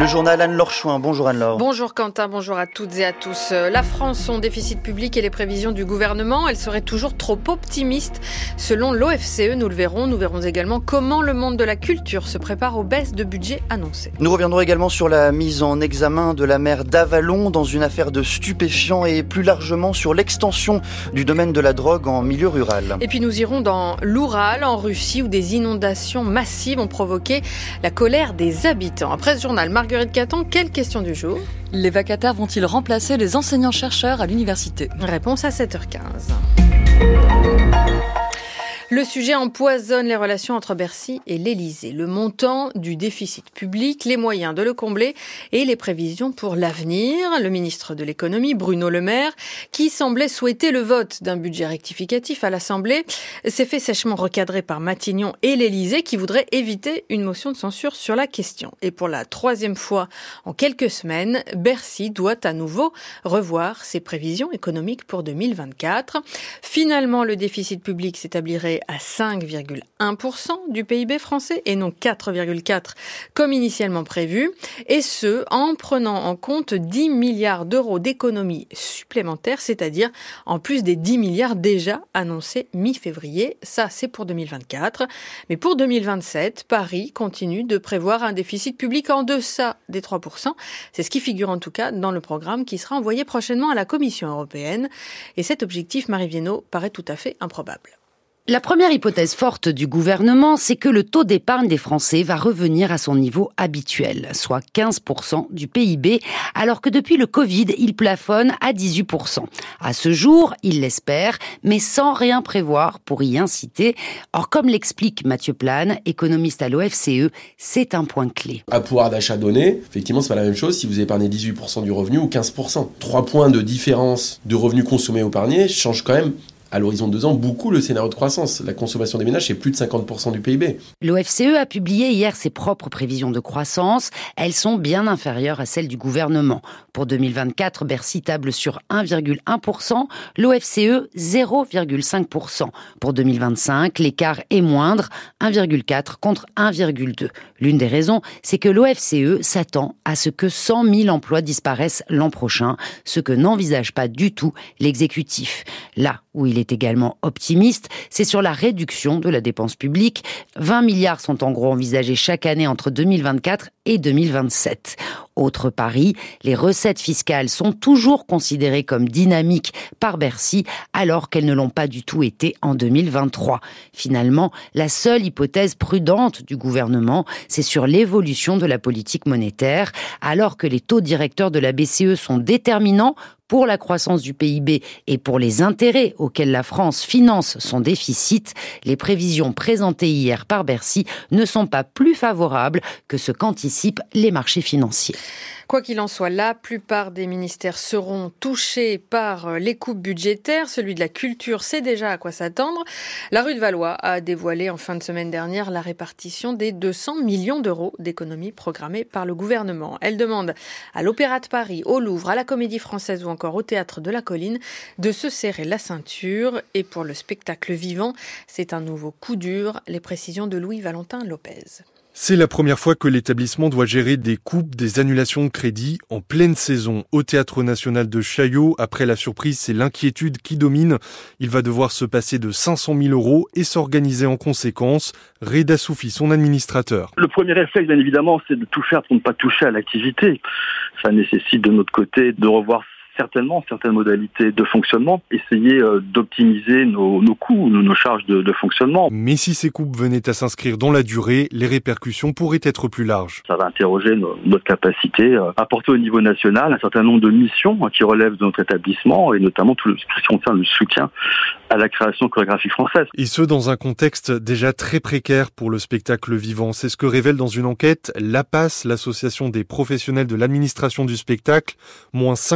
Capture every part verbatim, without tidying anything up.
Le journal Anne-Laure Chouin. Bonjour Anne-Laure. Bonjour Quentin, bonjour à toutes et à tous. La France, son déficit public et les prévisions du gouvernement, elle serait toujours trop optimiste selon l'O F C E. Nous le verrons. Nous verrons également comment le monde de la culture se prépare aux baisses de budget annoncées. Nous reviendrons également sur la mise en examen de la maire d'Avallon dans une affaire de stupéfiants et plus largement sur l'extension du domaine de la drogue en milieu rural. Et puis nous irons dans l'Oural, en Russie, où des inondations massives ont provoqué la colère des habitants. Après ce journal, Marguerite Caton, quelle question du jour ? Les vacataires vont-ils remplacer les enseignants-chercheurs à l'université ? Réponse à sept heures quinze. Le sujet empoisonne les relations entre Bercy et l'Élysée. Le montant du déficit public, les moyens de le combler et les prévisions pour l'avenir. Le ministre de l'économie, Bruno Le Maire, qui semblait souhaiter le vote d'un budget rectificatif à l'Assemblée, s'est fait sèchement recadrer par Matignon et l'Élysée qui voudraient éviter une motion de censure sur la question. Et pour la troisième fois en quelques semaines, Bercy doit à nouveau revoir ses prévisions économiques pour deux mille vingt-quatre. Finalement, le déficit public s'établirait à cinq virgule un pour cent du P I B français et non quatre virgule quatre comme initialement prévu, et ce en prenant en compte dix milliards d'euros d'économies supplémentaires, c'est-à-dire en plus des dix milliards déjà annoncés mi-février. Ça, c'est pour deux mille vingt-quatre. Mais pour deux mille vingt-sept, Paris continue de prévoir un déficit public en deçà des trois pour cent. C'est ce qui figure en tout cas dans le programme qui sera envoyé prochainement à la Commission européenne. Et cet objectif, Marie Viennot, paraît tout à fait improbable. La première hypothèse forte du gouvernement, c'est que le taux d'épargne des Français va revenir à son niveau habituel, soit quinze pour cent du P I B, alors que depuis le Covid, il plafonne à dix-huit pour cent. À ce jour, il l'espère, mais sans rien prévoir pour y inciter. Or, comme l'explique Mathieu Plane, économiste à l'O F C E, c'est un point clé. À pouvoir d'achat donné, effectivement, c'est pas la même chose si vous épargnez dix-huit pour cent du revenu ou quinze pour cent. Trois points de différence de revenus consommés ou épargnés changent quand même à l'horizon de deux ans, beaucoup le scénario de croissance. La consommation des ménages, c'est plus de cinquante pour cent du P I B. L'O F C E a publié hier ses propres prévisions de croissance. Elles sont bien inférieures à celles du gouvernement. Pour deux mille vingt-quatre, Bercy table sur un virgule un pour cent, l'O F C E zéro virgule cinq pour cent. Pour deux mille vingt-cinq, l'écart est moindre, un virgule quatre contre un virgule deux. L'une des raisons, c'est que l'O F C E s'attend à ce que cent mille emplois disparaissent l'an prochain, ce que n'envisage pas du tout l'exécutif. Là où il est également optimiste, c'est sur la réduction de la dépense publique. vingt milliards sont en gros envisagés chaque année entre deux mille vingt-quatre et deux mille vingt-sept. Autre pari, les recettes fiscales sont toujours considérées comme dynamiques par Bercy, alors qu'elles ne l'ont pas du tout été en deux mille vingt-trois. Finalement, la seule hypothèse prudente du gouvernement, c'est sur l'évolution de la politique monétaire, alors que les taux directeurs de la B C E sont déterminants pour la croissance du P I B et pour les intérêts auxquels la France finance son déficit. Les prévisions présentées hier par Bercy ne sont pas plus favorables que ce qu'anticipent les marchés financiers. Quoi qu'il en soit, la plupart des ministères seront touchés par les coupes budgétaires. Celui de la culture sait déjà à quoi s'attendre. La rue de Valois a dévoilé en fin de semaine dernière la répartition des deux cents millions d'euros d'économies programmées par le gouvernement. Elle demande à l'Opéra de Paris, au Louvre, à la Comédie Française ou encore au Théâtre de la Colline de se serrer la ceinture. Et pour le spectacle vivant, c'est un nouveau coup dur. Les précisions de Louis-Valentin Lopez. C'est la première fois que l'établissement doit gérer des coupes, des annulations de crédits en pleine saison. Au Théâtre National de Chaillot, après la surprise, c'est l'inquiétude qui domine. Il va devoir se passer de cinq cent mille euros et s'organiser en conséquence. Reda Soufi, son administrateur. Le premier réflexe, bien évidemment, c'est de tout faire pour ne pas toucher à l'activité. Ça nécessite de notre côté de revoir certainement certaines modalités de fonctionnement, essayer euh, d'optimiser nos, nos coûts, nos, nos charges de, de fonctionnement. Mais si ces coupes venaient à s'inscrire dans la durée, les répercussions pourraient être plus larges. Ça va interroger nos, notre capacité euh, à porter au niveau national un certain nombre de missions hein, qui relèvent de notre établissement et notamment tout, le, tout ce qui concerne le soutien à la création chorégraphique française. Et ce, dans un contexte déjà très précaire pour le spectacle vivant. C'est ce que révèle dans une enquête l'A P A S, l'association des professionnels de l'administration du spectacle, moins cinquante-quatre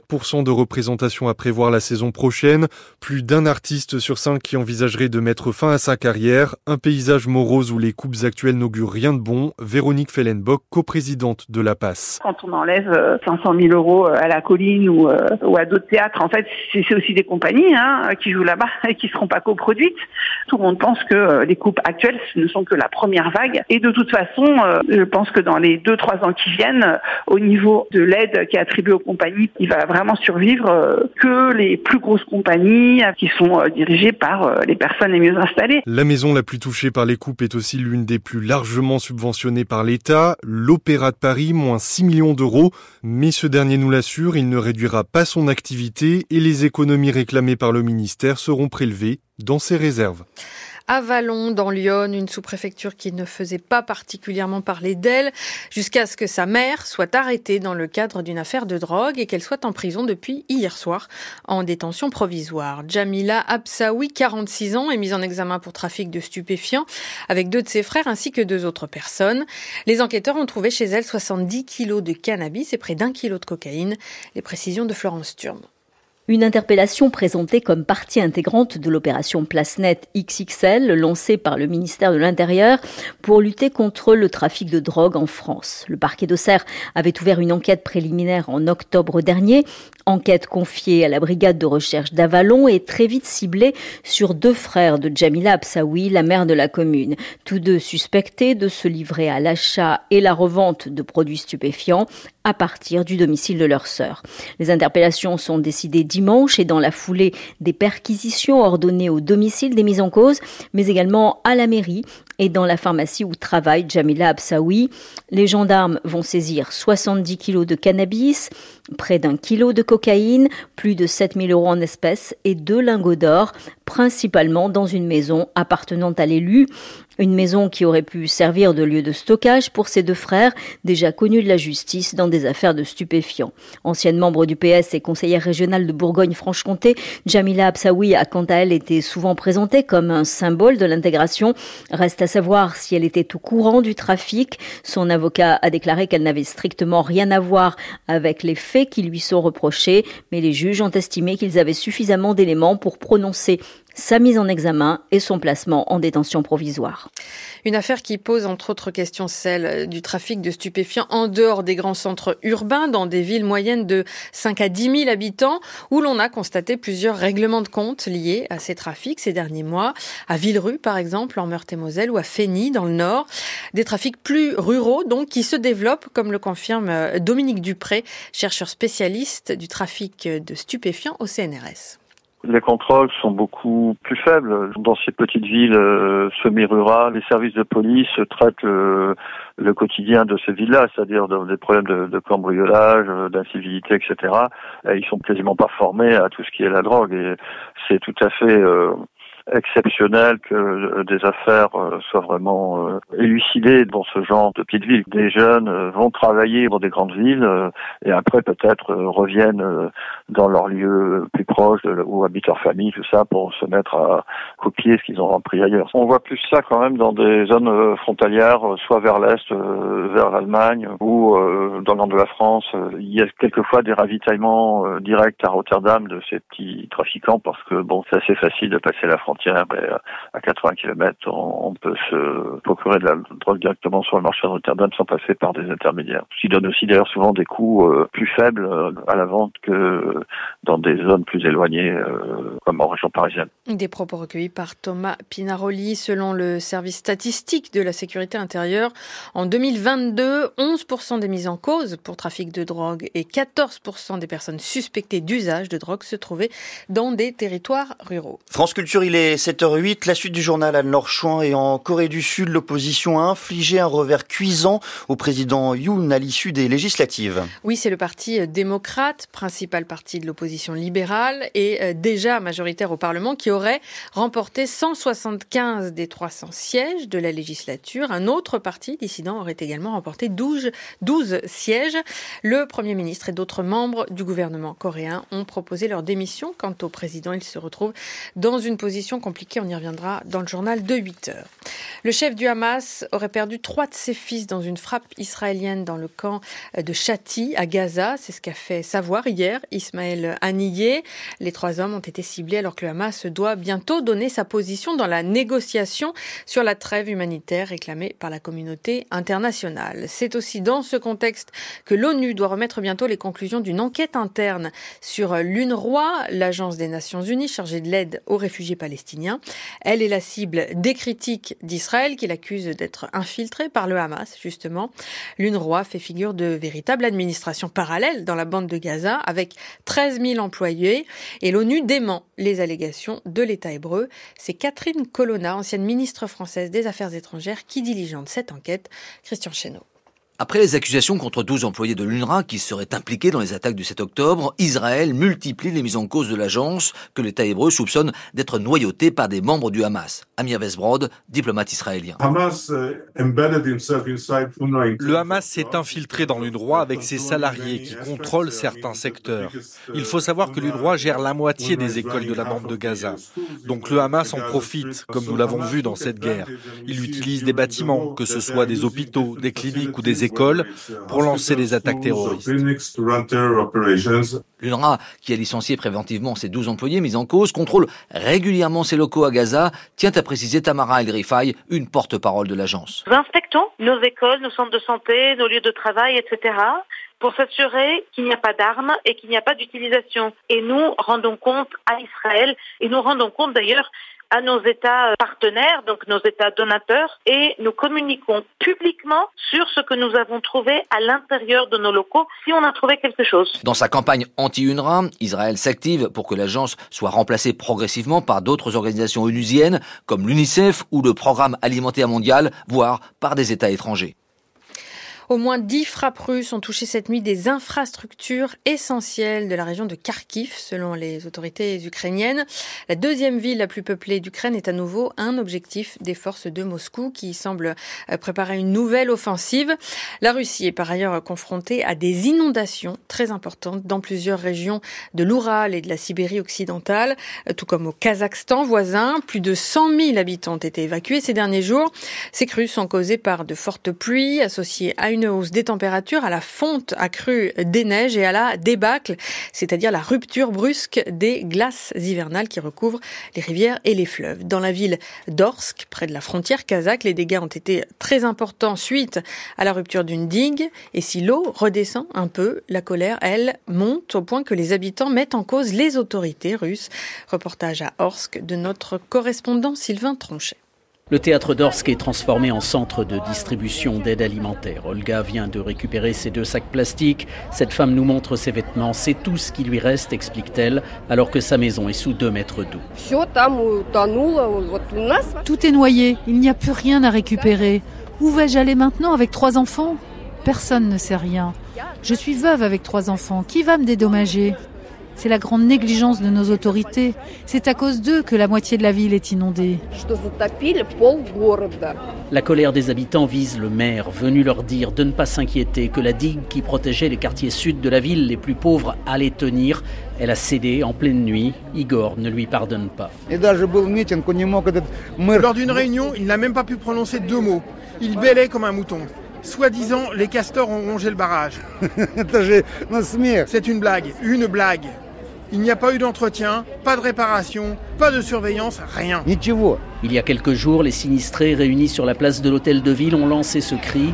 quatre pour cent de représentation à prévoir la saison prochaine. Plus d'un artiste sur cinq qui envisagerait de mettre fin à sa carrière. Un paysage morose où les coupes actuelles n'augurent rien de bon. Véronique Fellenbock, coprésidente de la P A S. Quand on enlève cinq cent mille euros à la Colline ou, euh, ou à d'autres théâtres, en fait, c'est, c'est aussi des compagnies hein, qui jouent là-bas et qui ne seront pas coproduites. Tout le monde pense que euh, les coupes actuelles ne sont que la première vague. Et de toute façon, euh, je pense que dans les deux trois ans qui viennent, euh, au niveau de l'aide qui est attribuée aux compagnies, il va vraiment survivre euh, que les plus grosses compagnies euh, qui sont euh, dirigées par euh, les personnes les mieux installées. La maison la plus touchée par les coupes est aussi l'une des plus largement subventionnées par l'État. L'Opéra de Paris, moins six millions d'euros. Mais ce dernier nous l'assure, il ne réduira pas son activité et les économies réclamées par le ministère seront prélevées dans ses réserves. À Vallon, dans l'Yonne, une sous-préfecture qui ne faisait pas particulièrement parler d'elle, jusqu'à ce que sa mère soit arrêtée dans le cadre d'une affaire de drogue et qu'elle soit en prison depuis hier soir, en détention provisoire. Jamila Absaoui, quarante-six ans, est mise en examen pour trafic de stupéfiants avec deux de ses frères ainsi que deux autres personnes. Les enquêteurs ont trouvé chez elle soixante-dix kilos de cannabis et près d'un kilo de cocaïne. Les précisions de Florence Turme. Une interpellation présentée comme partie intégrante de l'opération PlaceNet X X L lancée par le ministère de l'Intérieur pour lutter contre le trafic de drogue en France. Le parquet d'Auxerre avait ouvert une enquête préliminaire en octobre dernier, enquête confiée à la brigade de recherche d'Avallon et très vite ciblée sur deux frères de Jamila Absaoui, la mère de la commune, tous deux suspectés de se livrer à l'achat et la revente de produits stupéfiants à partir du domicile de leur sœur. Les interpellations sont décidées dimanche et dans la foulée des perquisitions ordonnées au domicile des mises en cause, mais également à la mairie et dans la pharmacie où travaille Jamila Absaoui. Les gendarmes vont saisir soixante-dix kilos de cannabis, près d'un kilo de cocaïne, plus de sept mille euros en espèces et deux lingots d'or, principalement dans une maison appartenant à l'élu. Une maison qui aurait pu servir de lieu de stockage pour ses deux frères, déjà connus de la justice dans des affaires de stupéfiants. Ancienne membre du P S et conseillère régionale de Bourgogne-Franche-Comté, Jamila Absaoui a quant à elle été souvent présentée comme un symbole de l'intégration. Reste à savoir si elle était au courant du trafic. Son avocat a déclaré qu'elle n'avait strictement rien à voir avec les faits qui lui sont reprochés, mais les juges ont estimé qu'ils avaient suffisamment d'éléments pour prononcer sa mise en examen et son placement en détention provisoire. Une affaire qui pose entre autres questions celle du trafic de stupéfiants en dehors des grands centres urbains, dans des villes moyennes de cinq à dix mille habitants, où l'on a constaté plusieurs règlements de compte liés à ces trafics ces derniers mois. À Villerue, par exemple, en Meurthe-et-Moselle, ou à Fény, dans le Nord. Des trafics plus ruraux, donc, qui se développent, comme le confirme Dominique Dupré, chercheur spécialiste du trafic de stupéfiants au C N R S. Les contrôles sont beaucoup plus faibles. Dans ces petites villes euh, semi-rurales, les services de police traitent le, le quotidien de ces villes-là, c'est-à-dire de, des problèmes de, de cambriolage, d'incivilité, et cetera. Et ils sont quasiment pas formés à tout ce qui est la drogue. Et c'est tout à fait euh, exceptionnel que des affaires soient vraiment élucidées dans ce genre de petites villes. Des jeunes vont travailler dans des grandes villes et après peut-être reviennent dans leur lieu plus proche où habitent leur famille, tout ça, pour se mettre à copier ce qu'ils ont appris ailleurs. On voit plus ça quand même dans des zones frontalières, soit vers l'Est, vers l'Allemagne ou dans le nord de la France. Il y a quelquefois des ravitaillements directs à Rotterdam de ces petits trafiquants parce que bon, c'est assez facile de passer la frontière. À quatre-vingts kilomètres, on peut se procurer de la drogue directement sur le marché de Rotterdam sans passer par des intermédiaires. Ce qui donne aussi d'ailleurs souvent des coûts plus faibles à la vente que dans des zones plus éloignées, comme en région parisienne. Des propos recueillis par Thomas Pinaroli. Selon le service statistique de la sécurité intérieure, en deux mille vingt-deux, onze pour cent des mises en cause pour trafic de drogue et quatorze pour cent des personnes suspectées d'usage de drogue se trouvaient dans des territoires ruraux. France Culture, il est sept heures huit, la suite du journal Anne-Laure Chouin. Et en Corée du Sud, l'opposition a infligé un revers cuisant au président Yoon à l'issue des législatives. Oui, c'est le parti démocrate, principal parti de l'opposition libérale et déjà majoritaire au Parlement, qui aurait remporté cent soixante-quinze des trois cents sièges de la législature. Un autre parti dissident aurait également remporté douze, douze sièges. Le Premier ministre et d'autres membres du gouvernement coréen ont proposé leur démission. Quant au président, il se retrouve dans une position situation compliquée, on y reviendra dans le journal de huit heures. Le chef du Hamas aurait perdu trois de ses fils dans une frappe israélienne dans le camp de Shati à Gaza. C'est ce qu'a fait savoir hier Ismaël Haniyeh. Les trois hommes ont été ciblés alors que le Hamas doit bientôt donner sa position dans la négociation sur la trêve humanitaire réclamée par la communauté internationale. C'est aussi dans ce contexte que l'ONU doit remettre bientôt les conclusions d'une enquête interne sur l'UNRWA, l'agence des Nations Unies chargée de l'aide aux réfugiés palestiniens. Elle est la cible des critiques d'Israël qui l'accuse d'être infiltrée par le Hamas, justement. L'UNRWA fait figure de véritable administration parallèle dans la bande de Gaza avec treize mille employés et l'ONU dément les allégations de l'État hébreu. C'est Catherine Colonna, ancienne ministre française des Affaires étrangères, qui diligente cette enquête. Christian Chesneau. Après les accusations contre douze employés de l'UNRWA qui seraient impliqués dans les attaques du sept octobre, Israël multiplie les mises en cause de l'agence que l'État hébreu soupçonne d'être noyauté par des membres du Hamas. Amir Vesbrod, diplomate israélien. Le Hamas s'est infiltré dans l'UNRWA avec ses salariés qui contrôlent certains secteurs. Il faut savoir que l'UNRWA gère la moitié des écoles de la bande de Gaza. Donc le Hamas en profite, comme nous l'avons vu dans cette guerre. Il utilise des bâtiments, que ce soit des hôpitaux, des cliniques ou des écoles, pour lancer des attaques terroristes. L'UNRWA, qui a licencié préventivement ses douze employés mis en cause, contrôle régulièrement ses locaux à Gaza, tient à préciser Tamara El-Rifai, une porte-parole de l'agence. Nous inspectons nos écoles, nos centres de santé, nos lieux de travail, et cetera, pour s'assurer qu'il n'y a pas d'armes et qu'il n'y a pas d'utilisation. Et nous rendons compte à Israël, et nous rendons compte d'ailleurs à nos États partenaires, donc nos États donateurs, et nous communiquons publiquement sur ce que nous avons trouvé à l'intérieur de nos locaux, si on a trouvé quelque chose. Dans sa campagne anti-UNRWA, Israël s'active pour que l'agence soit remplacée progressivement par d'autres organisations onusiennes, comme l'UNICEF ou le Programme alimentaire mondial, voire par des États étrangers. Au moins dix frappes russes ont touché cette nuit des infrastructures essentielles de la région de Kharkiv, selon les autorités ukrainiennes. La deuxième ville la plus peuplée d'Ukraine est à nouveau un objectif des forces de Moscou qui semblent préparer une nouvelle offensive. La Russie est par ailleurs confrontée à des inondations très importantes dans plusieurs régions de l'Oural et de la Sibérie occidentale, tout comme au Kazakhstan voisin. Plus de cent mille habitants ont été évacués ces derniers jours. Ces crues sont causées par de fortes pluies associées à une hausse des températures, à la fonte accrue des neiges et à la débâcle, c'est-à-dire la rupture brusque des glaces hivernales qui recouvrent les rivières et les fleuves. Dans la ville d'Orsk, près de la frontière kazakh, les dégâts ont été très importants suite à la rupture d'une digue. Et si l'eau redescend un peu, la colère, elle, monte au point que les habitants mettent en cause les autorités russes. Reportage à Orsk de notre correspondant Sylvain Tronchet. Le théâtre d'Orsk est transformé en centre de distribution d'aide alimentaire. Olga vient de récupérer ses deux sacs plastiques. Cette femme nous montre ses vêtements. C'est tout ce qui lui reste, explique-t-elle, alors que sa maison est sous deux mètres d'eau. Tout est noyé. Il n'y a plus rien à récupérer. Où vais-je aller maintenant avec trois enfants ? Personne ne sait rien. Je suis veuve avec trois enfants. Qui va me dédommager ? C'est la grande négligence de nos autorités. C'est à cause d'eux que la moitié de la ville est inondée. La colère des habitants vise le maire, venu leur dire de ne pas s'inquiéter, que la digue qui protégeait les quartiers sud de la ville les plus pauvres allait tenir. Elle a cédé en pleine nuit. Igor ne lui pardonne pas. Lors d'une réunion, il n'a même pas pu prononcer deux mots. Il bêlait comme un mouton. Soi-disant, les castors ont rongé le barrage. C'est une blague, une blague. Il n'y a pas eu d'entretien, pas de réparation, pas de surveillance, rien. Il y a quelques jours, les sinistrés réunis sur la place de l'hôtel de ville ont lancé ce cri.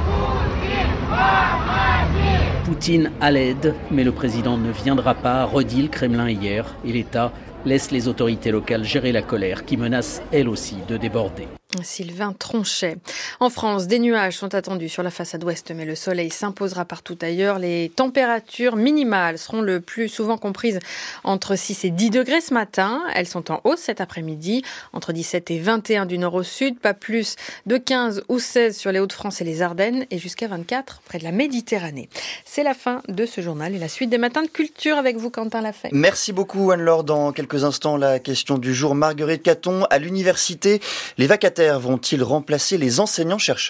Poutine à l'aide, mais le président ne viendra pas, redit le Kremlin hier, et l'État laisse les autorités locales gérer la colère qui menace elle aussi de déborder. Sylvain Tronchet. En France, des nuages sont attendus sur la façade ouest, mais le soleil s'imposera partout ailleurs. Les températures minimales seront le plus souvent comprises entre six et dix degrés ce matin. Elles sont en hausse cet après-midi, entre dix-sept et vingt et un du nord au sud, pas plus de quinze ou seize sur les Hauts-de-France et les Ardennes, et jusqu'à vingt-quatre près de la Méditerranée. C'est la fin de ce journal et la suite des matins de culture avec vous, Quentin Lafay. Merci beaucoup, Anne-Laure. Dans quelques instants, la question du jour. Marguerite Caton, à l'université, les vacataires vont-ils remplacer les enseignants-chercheurs ?